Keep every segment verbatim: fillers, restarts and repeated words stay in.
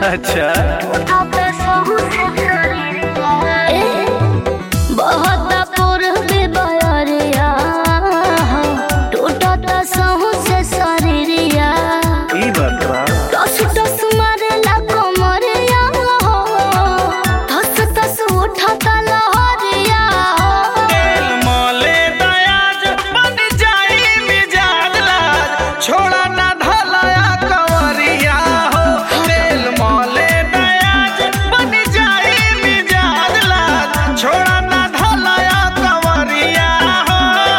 अच्छा बहुत पूर्व बयरिया टूटत सहू से शरीरिया ई बात बा टस टस मारेला कमरिया धस धस उठत लहरिया तेल मले दयाज बन जाई मिजाज लाज छोड़ा ना ढलाया कंवरिया हो तेल मले दयाज बन जाई मिजाज लाज छोड़ा ना ढलाया कंवरिया हो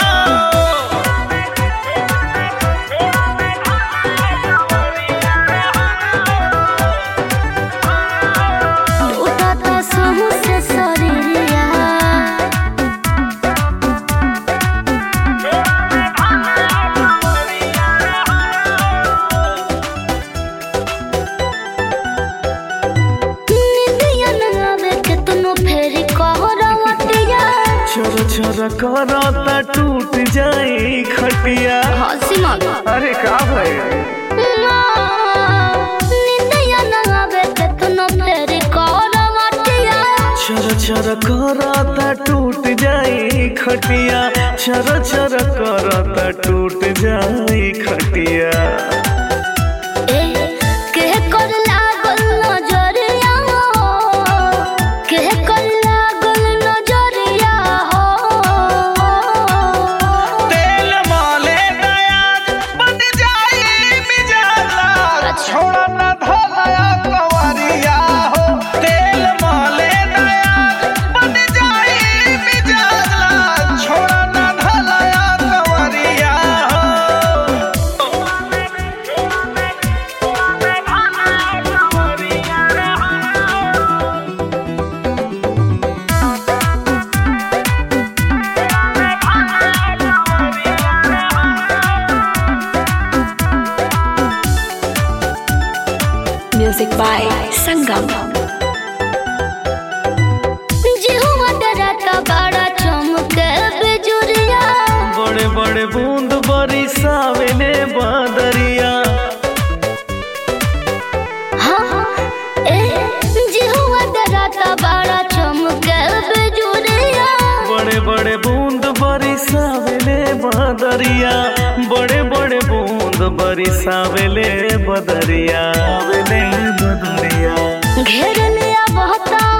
टूटत सहू से शरीरिया निंदिया न आवे केतनो फेरी कहरवटिया छोर छोर करता टूट जाई खटिया हंसी मत अरे का भाई निंदिया न आवे केतनो फेरी कहरवटिया छर छर करता टूट जाई खटिया छर छर करता टूट जाई खटिया ए के कर लागल नजरिया के कर लागल नजरिया हो तेल माले दयाज बन जाई मिजाज लाज छोड़ा ना ढलाया कंवरिया हो तेल माले दयाज बन जाई मिजाज लाज छोड़ा ना ढलाया कंवरिया हो Music by Sangam. जिहुआ डरता बड़ा चमके बिजुरिया बड़े बड़े बूंद बरिसावेले बादरिया हाँ ए जिहुआ डरता बड़ा चमके बिजुरिया बड़े बड़े बूंद बरिसावेले बादरिया बड़े बड़े बूंद बरिसावेले बदरिया वेले बदरिया घेर लिया बहुत